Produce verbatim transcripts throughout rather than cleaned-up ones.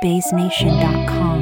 Bass Nation dot com.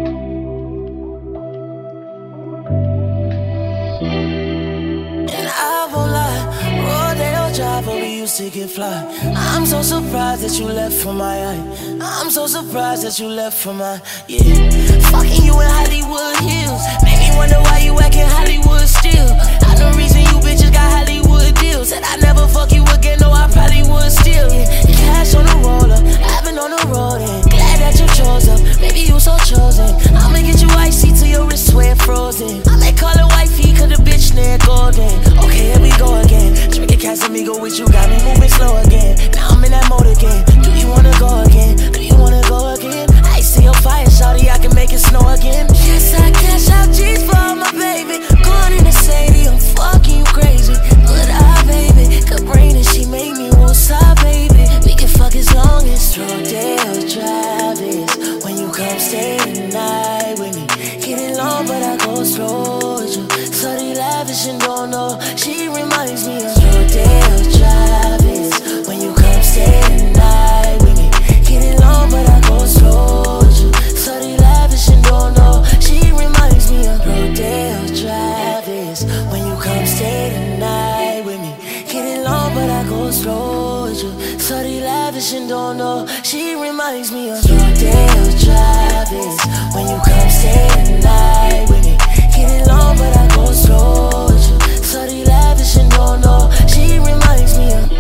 And I won't lie, Rodeo Drive where we used to get fly. I'm so surprised that you left from my eye. I'm so surprised that you left from my, yeah. Fucking you in Hollywood Hills made me wonder why you acting Hollywood still. I the reason you bitches got Hollywood deals. Said I never fuck you again, no I probably would still, yeah. Cash on the roller, I've been on the road and glad that you chose up, baby you so chosen. I'ma get you icy till your wrist sweat frozen. I may call it wifey cause the bitch near golden. Okay, here we go again. Drinking Casamigo with you got me moving slow again. Now I'm in that mode again. Do you wanna go again? Do you wanna go again? I see your fire, shawty, I can make it snow again. Yes, I cash out G's for all my baby. Going in the city, I'm fucking you crazy. Good eye, baby. Cabrina, she made me woosah, baby. We can fuck as long as Rodeo Drive is. When you come stay the night with me. Get it long, but I go slow with you. Slutty, lavish, and don't know. She reminds me of Rodeo Drive is. When you come stay the night with me. Get it long, but I go slow with you. Slutty, lavish, and don't know. She reminds me of Rodeo Drive is. When you come stay the night with me. Get it long, but I go slow with you. Slutty, lavish, and don't know. She reminds me of Rodeo Drive is. When you come stay the night with me. Get it long, but I go slow with you. Slutty, lavish, and don't know. She reminds me of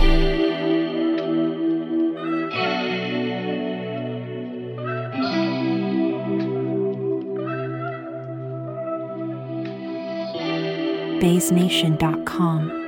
Bass Nation dot com.